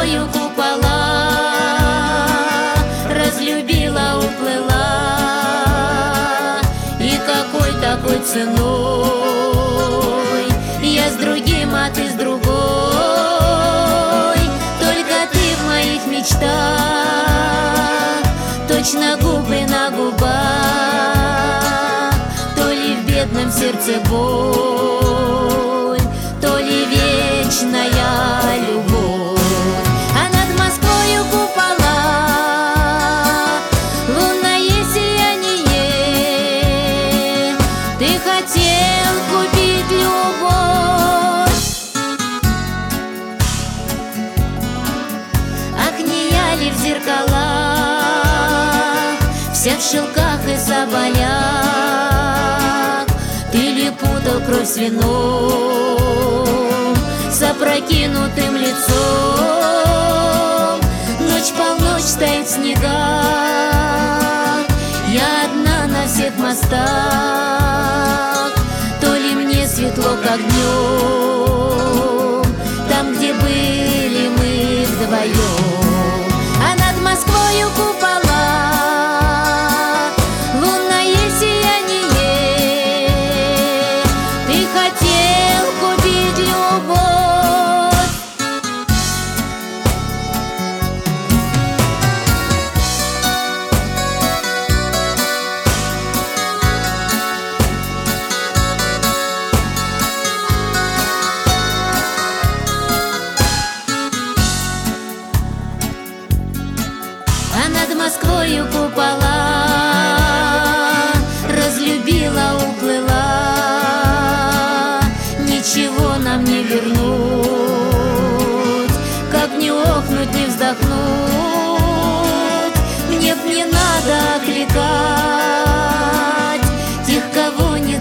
Москвою купола, разлюбила, уплыла. И какой такой ценой? Я с другим, а ты с другой. Только ты в моих мечтах, точно губы на губах. То ли в бедном сердце боль, то ли вечная любовь. А над Москвою купола, лунное сияние. Ты хотел купить любовь. Окни яли в зеркалах, вся в шелках и соболях. Ты ли путал кровь с вином, с опрокинутым лицом? Ночь полночь стоит в снегах, я одна на всех мостах. То ли мне светло, как днем, там, где были мы вдвоем. А над Москвою купола, лунное сияние. Ты хотел купить любовь. А над Москвою купола, разлюбила, уплыла. Ничего нам не вернуть, как не охнуть, не вздохнуть. Мне б не надо окликать тех, кого не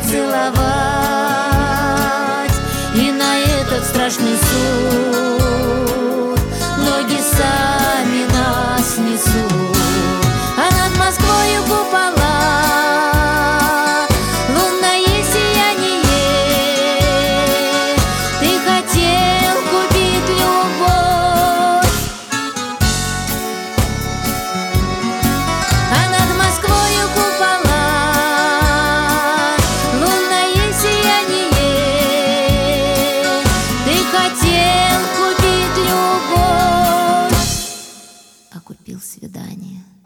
целовать. И на этот страшный суд ноги сами нас несут. А над Москвою купола, лунное сияние. Ты хотел купить любовь. А над Москвою купола, лунное сияние. Ты хотел купить любовь, а купил свидание.